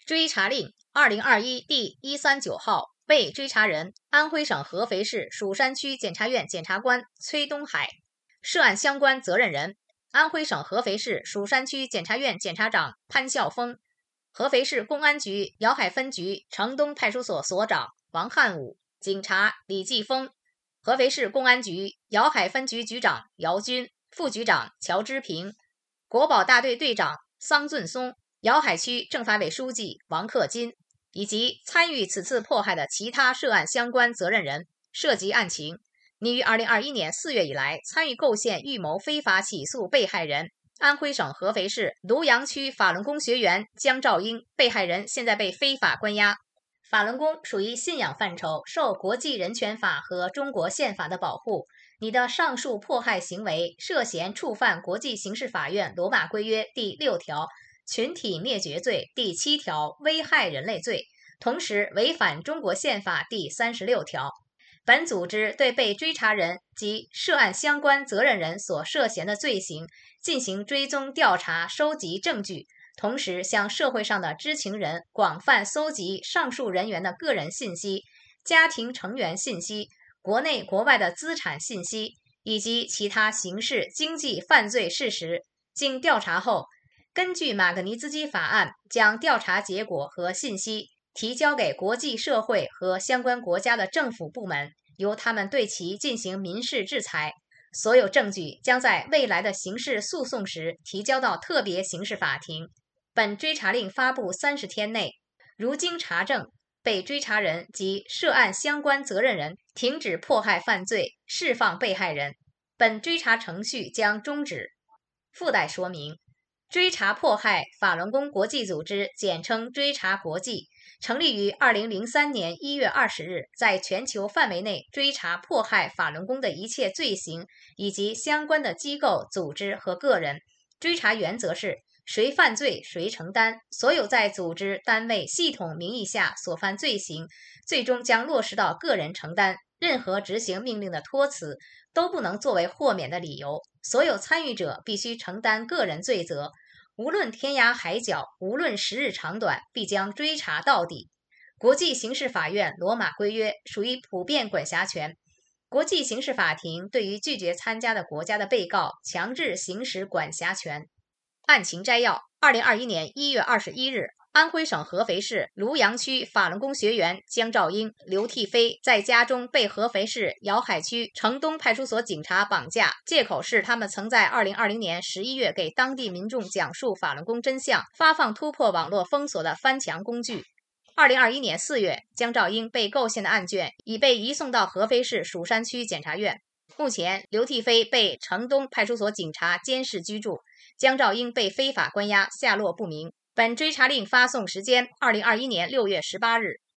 追查令2021第139号，被追查人安徽省合肥市蜀山区检察院检察官崔东海，涉案相关责任人安徽省合肥市蜀山区检察院检察长潘孝峰，合肥市公安局瑶海分局城东派出所所长王汉武，警察李继峰，合肥市公安局瑶海分局局长姚军，副局长乔之平，国保大队队长桑俊松，瑶海区政法委书记王克金，以及参与此次迫害的其他涉案相关责任人。涉及案情，拟于2021年4月以来参与构陷预谋非法起诉被害人安徽省合肥市庐阳区法轮功学员江兆英，被害人现在被非法关押。法轮功属于信仰范畴，受国际人权法和中国宪法的保护。你的上述迫害行为涉嫌触犯国际刑事法院罗马规约第6条群体灭绝罪、第7条危害人类罪，同时违反中国宪法第36条。本组织对被追查人及涉案相关责任人所涉嫌的罪行进行追踪调查，收集证据，同时向社会上的知情人广泛搜集上述人员的个人信息、家庭成员信息、国内国外的资产信息以及其他刑事经济犯罪事实。经调查后，根据马格尼兹基法案，将调查结果和信息提交给国际社会和相关国家的政府部门，由他们对其进行民事制裁。所有证据将在未来的刑事诉讼时提交到特别刑事法庭。本追查令发布30天内，如经查证，被追查人及涉案相关责任人停止迫害犯罪，释放被害人，本追查程序将终止。附带说明：追查迫害法轮功国际组织，简称追查国际，成立于2003年1月20日，在全球范围内追查迫害法轮功的一切罪行以及相关的机构、组织和个人。追查原则是谁犯罪谁承担，所有在组织、单位、系统名义下所犯罪行，最终将落实到个人承担。任何执行命令的托辞都不能作为豁免的理由，所有参与者必须承担个人罪责。无论天涯海角，无论时日长短，必将追查到底。国际刑事法院罗马规约属于普遍管辖权，国际刑事法庭对于拒绝参加的国家的被告强制行使管辖权。案情摘要：2021年1月21日，安徽省合肥市庐阳区法轮功学员江兆英、刘替飞在家中被合肥市瑶海区城东派出所警察绑架，借口是他们曾在2020年11月给当地民众讲述法轮功真相，发放突破网络封锁的翻墙工具。2021年4月，江兆英被构陷的案卷已被移送到合肥市蜀山区检察院。目前，刘替飞被城东派出所警察监视居住，江兆英被非法关押，下落不明。本追查令发送时间：2021年6月18日。